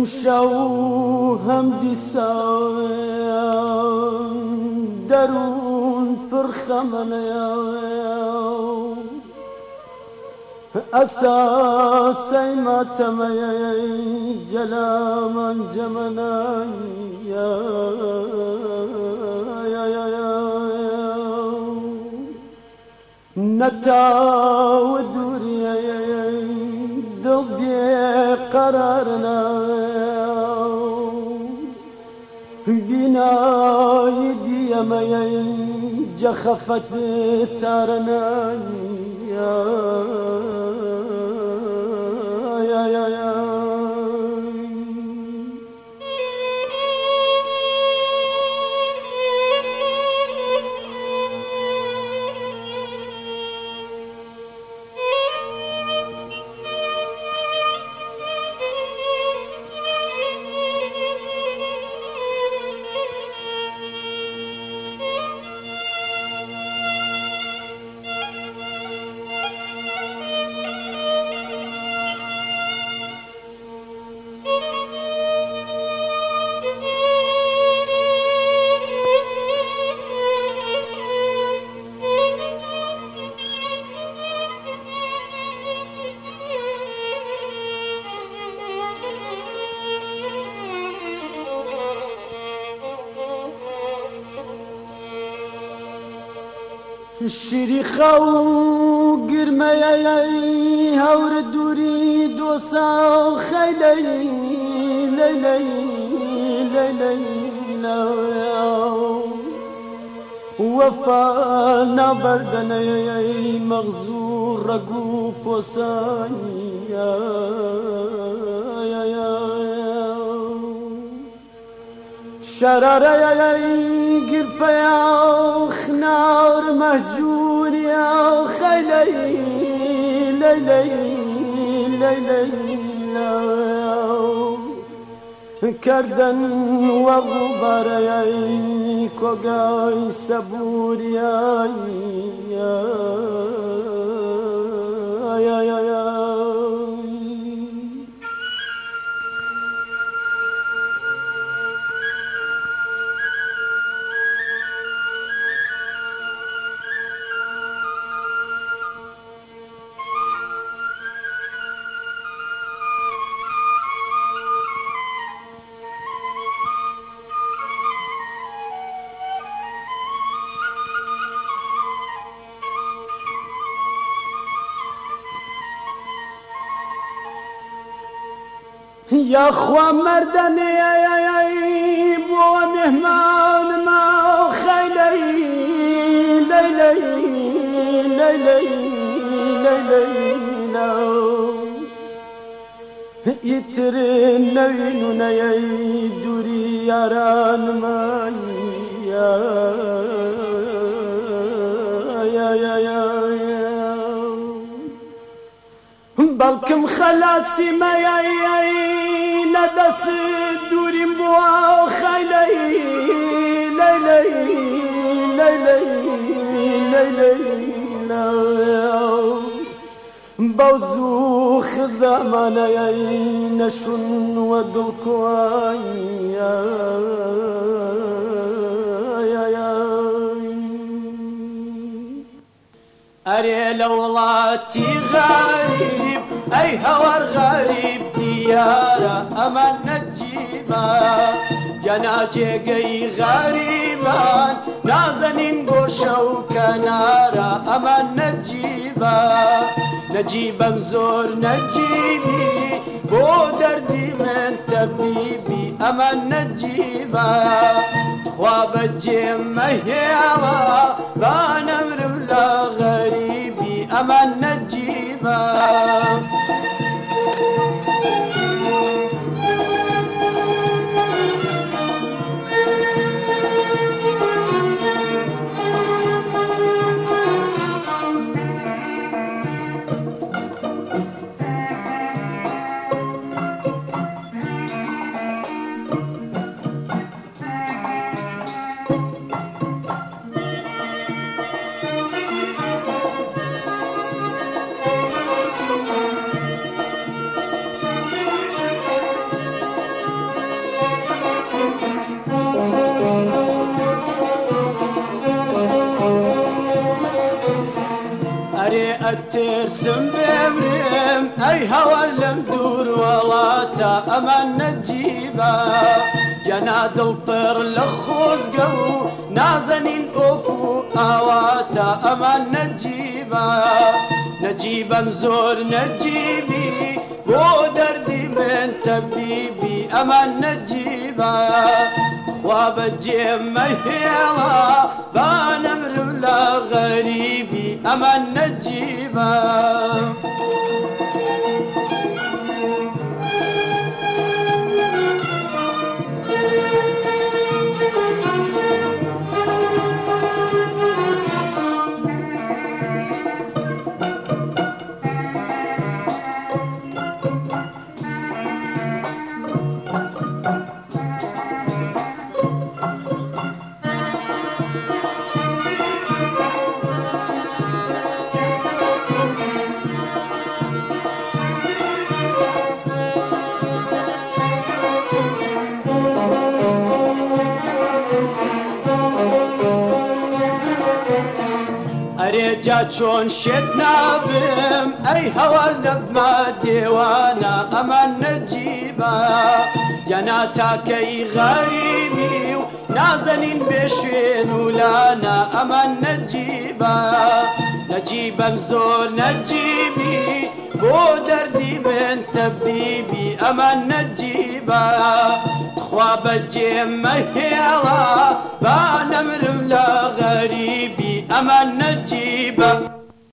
شو هم دیسان درون پرخمنه اساسی ماتمی جلامان جمنای نتاو دوری دل بیقرارنا بینای دیمی جخفت تارنا شریخا و گرمه هور دوری دوسا خیلی لیلی لیلی وفا نبردنه مغزور رگو پوسانی شراره گرپیا خنار مهجور یا خیلی لیلی لیلی کردن و غباری کوگای سبوریایی یا خوا مردنی بو مهمان ما خیلی لیلی لیلی لیلی ایتر نوینو نی دوری یاران من بلکم خلاصی میایی ندست دوریم بوا خیلی لیلی لیلی لیلی بوزو خزامانی نشون و دلکوانی أري لولاتي غريب أي هوار غريب ديارة أمان نجيبا جناجي غريبان نازنين قوشا وكنارة أمان نجيبا زور نجيبي بو دردي من طبيبي أمان نجيبا خواب الجيم مهيوا بانمر ولا غريبي أمان نجيبا ترسم بمرم أي هوا لم دور ولاتا أمان نجيبا جناد الطير لخوز قو نازنين أوفو أواتا أمان نجيبا مزور نجيبي بو دردي من تبيبي أمان نجيبا خواب الجيم مهيلا بانمر لا غريبي أمان نجيبا أريجا چون شد نابم أي هوا لبما ديوانا أمان نجيبا يانا تاكي غريبي نازنين بشوين ولانا أمان نجيبا مزور نجيبي بو دردي من تبيبي أمان نجيبا تخواب الجيم مهيلا